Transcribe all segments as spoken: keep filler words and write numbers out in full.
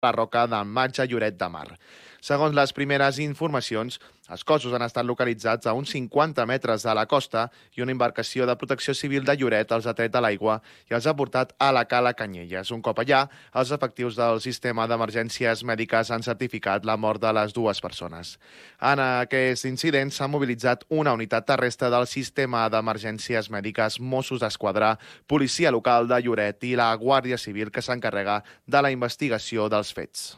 la roca del Maig a Lloret de Mar. Segons les primeres informacions, els cossos han estat localitzats a uns cinquanta metres de la costa i una embarcació de protecció civil de Lloret els ha tret a l'aigua i els ha portat a la cala Canyelles. Un cop allà, els efectius del sistema d'emergències mèdiques han certificat la mort de les dues persones. En aquest incident s'ha mobilitzat una unitat terrestre del sistema d'emergències mèdiques Mossos d'Esquadra, Policia Local de Lloret i la Guàrdia Civil que s'encarrega de la investigació dels fets.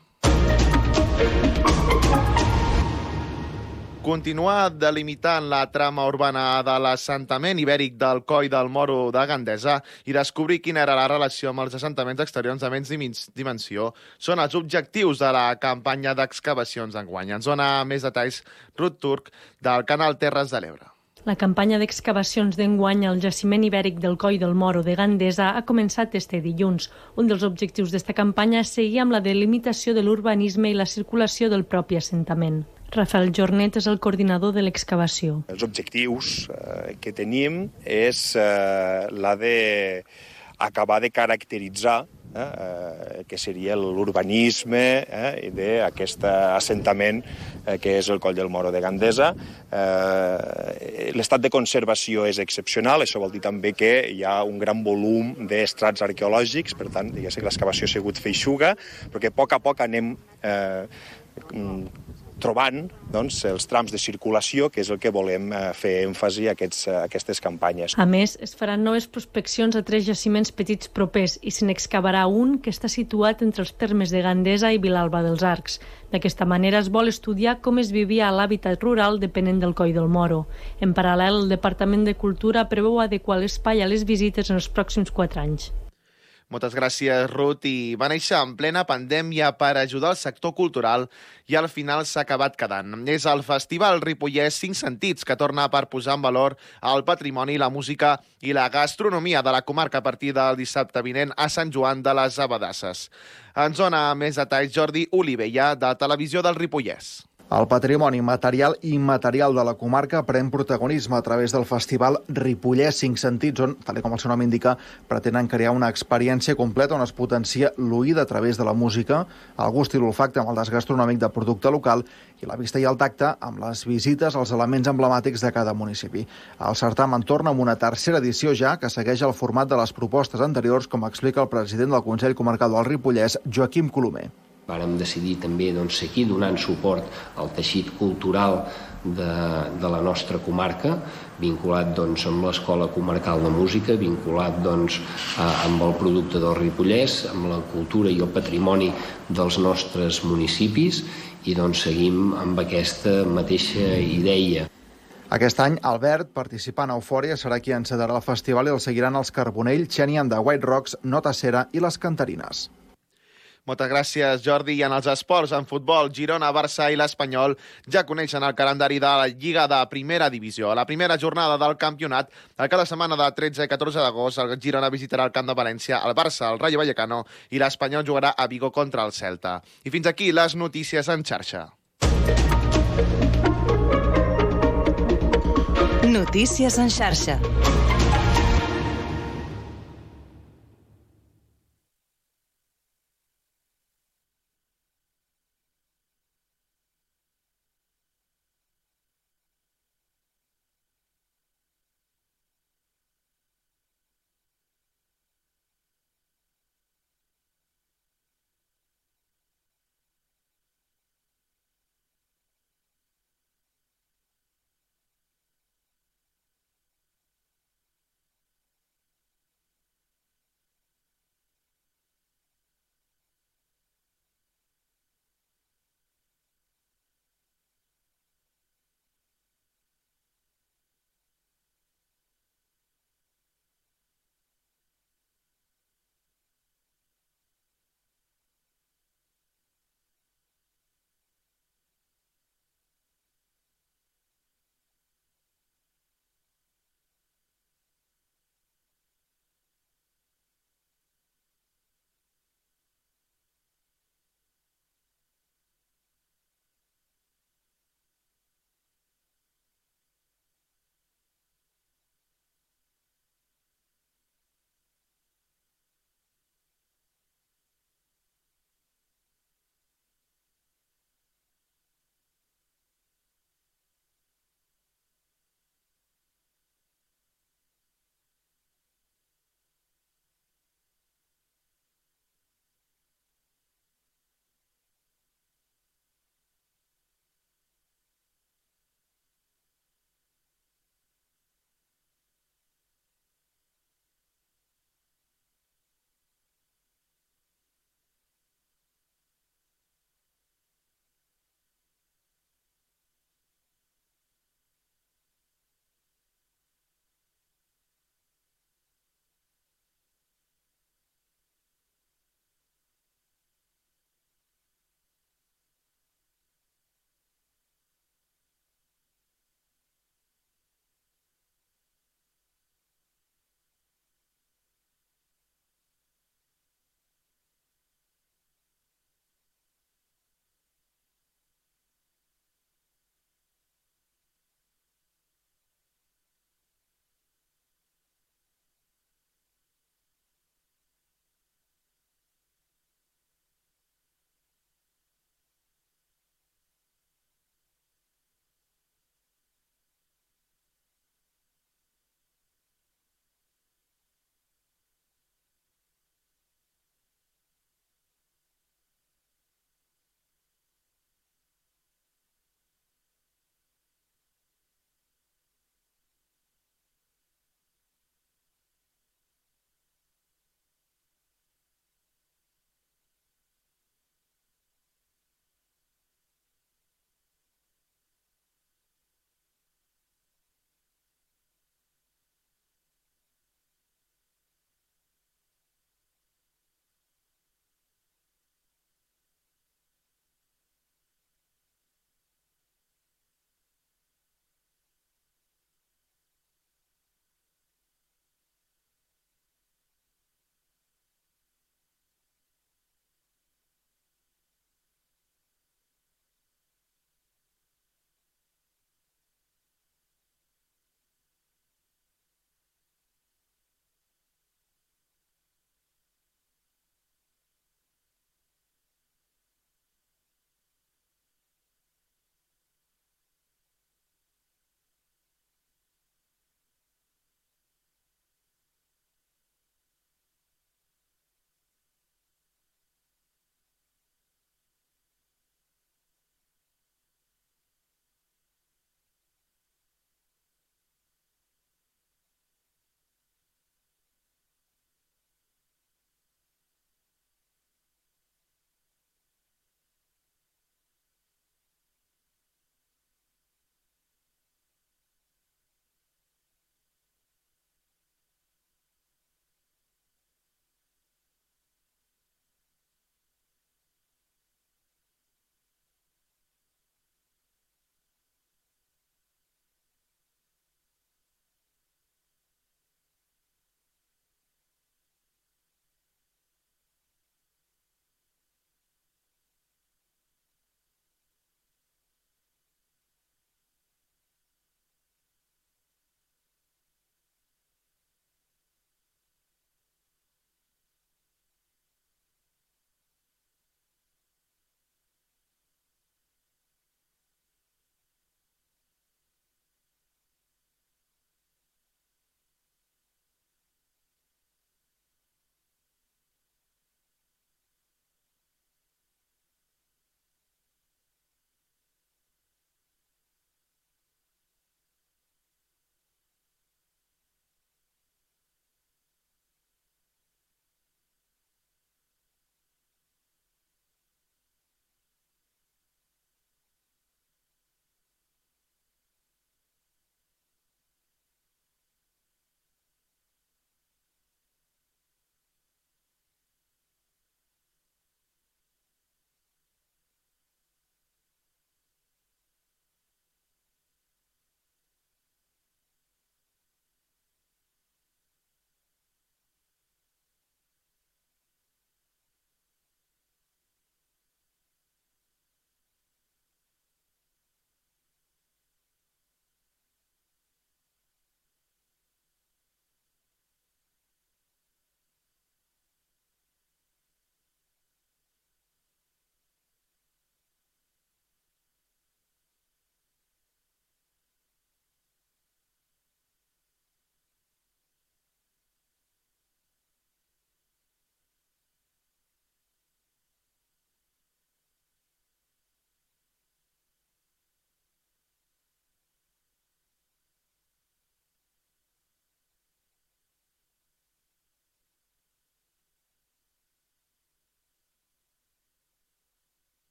Continua delimitant la trama urbana de l'assentament ibèric del Coll del Moro de Gandesa i descobrir quina era la relació amb els assentaments exteriors de menys dimensió són els objectius de la campanya d'excavacions d'enguany. Ens dona més detalls Ruth Turc del canal Terres de l'Ebre. La campanya d'excavacions d'enguany al jaciment ibèric del Coll del Moro de Gandesa ha començat este dilluns. Un dels objectius d'esta campanya és seguir amb la delimitació de l'urbanisme i la circulació del propi assentament. Rafael Jornet és el coordinador de l'excavació. Els objectius eh, que tenim és eh, la d'acabar de caracteritzar eh, que seria l'urbanisme eh, d'aquest assentament eh, que és el Coll del Moro de Gandesa. Eh, l'estat de conservació és excepcional, això vol dir també que hi ha un gran volum d'estrats arqueològics, per tant, ja sé que l'excavació ha sigut feixuga, però que a poc a poc anem eh, trobant doncs, els trams de circulació, que és el que volem eh, fer èmfasi a, aquests, a aquestes campanyes. A més, es faran noves prospeccions a tres jaciments petits propers i se n'excavarà un que està situat entre els termes de Gandesa i Vilalba dels Arcs. D'aquesta manera es vol estudiar com es vivia a l'hàbitat rural depenent del Coll del Moro. En paral·lel, el Departament de Cultura preveu adequar l'espai a les visites en els pròxims quatre anys. Moltes gràcies, Ruth. I va néixer en plena pandèmia per ajudar el sector cultural i al final s'ha acabat quedant. És el Festival Ripollès Cinc Sentits que torna per posar en valor el patrimoni, la música i la gastronomia de la comarca a partir del dissabte vinent a Sant Joan de les Abadasses. Ens dona més detalls Jordi Olivella, de Televisió del Ripollès. El patrimoni material i immaterial de la comarca pren protagonisme a través del festival Ripollès Cinc Sentits, on, tal com el seu nom indica, pretenen crear una experiència completa on es potencia l'oïda a través de la música, el gust i l'olfacte amb el des gastronòmic de producte local i la vista i el tacte amb les visites als elements emblemàtics de cada municipi. El certamen torna amb una tercera edició ja que segueix el format de les propostes anteriors, com explica el president del Consell Comarcal del Ripollès, Joaquim Colomer. Vàrem decidir també doncs, seguir donant suport al teixit cultural de, de la nostra comarca, vinculat doncs, amb l'Escola Comarcal de Música, vinculat doncs, a, amb el producte del Ripollès, amb la cultura i el patrimoni dels nostres municipis i doncs, seguim amb aquesta mateixa idea. Aquest any, Albert, participant a Eufòria, serà qui encetarà el festival i el seguiran els Carbonell, Xenia de White Rocks, Nota Cera i les Cantarines. Moltes gràcies, Jordi. I en els esports, en futbol, Girona, Barça i l'Espanyol ja coneixen el calendari de la Lliga de Primera Divisió. A la primera jornada del campionat, a cada setmana de tretze i catorze d'agost, el Girona visitarà el camp de València, el Barça, el Rayo Vallecano i l'Espanyol jugarà a Vigo contra el Celta. I fins aquí les notícies en xarxa. Notícies en xarxa.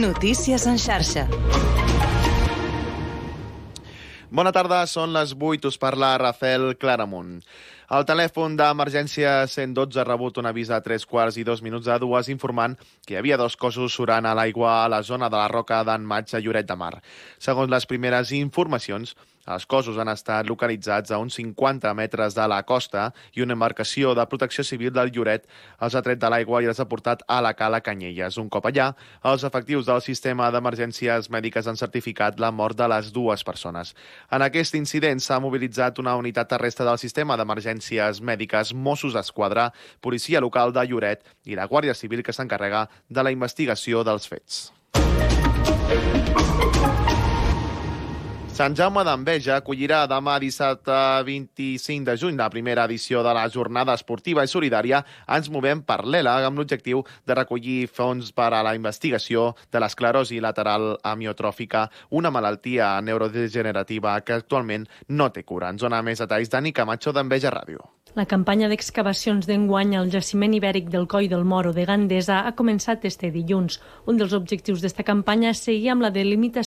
Notícies en xarxa. Bona tarda, són les vuit, us parla Rafael Claramunt. El telèfon d'emergència cent dotze ha rebut un avís a tres quarts i dos minuts de dues informant que hi havia dos cossos surant a l'aigua a la zona de la Roca d'en Maig a Lloret de Mar. Segons les primeres informacions, els cossos han estat localitzats a uns cinquanta metres de la costa i una embarcació de protecció civil del Lloret els ha tret de l'aigua i els ha portat a la cala Canyelles. Un cop allà, els efectius del sistema d'emergències mèdiques han certificat la mort de les dues persones. En aquest incident s'ha mobilitzat una unitat terrestre del sistema d'emergències mèdiques, Mossos d'Esquadra, policia local de Lloret i la Guàrdia Civil que s'encarrega de la investigació dels fets. Sant Jaume d'Enveja acollirà demà dissabte vint-i-cinc de juny la primera edició de la jornada esportiva i solidària Ens movem per l'Ela, amb l'objectiu de recollir fons per a la investigació de l'esclerosi lateral amiotròfica, una malaltia neurodegenerativa que actualment no té cura. Ens dona més detalls Dani Camacho d'Enveja Ràdio. La campanya d'excavacions d'enguany al jaciment ibèric del Coll del Moro de Gandesa ha començat este dilluns. Un dels objectius d'esta campanya és seguir amb la delimitació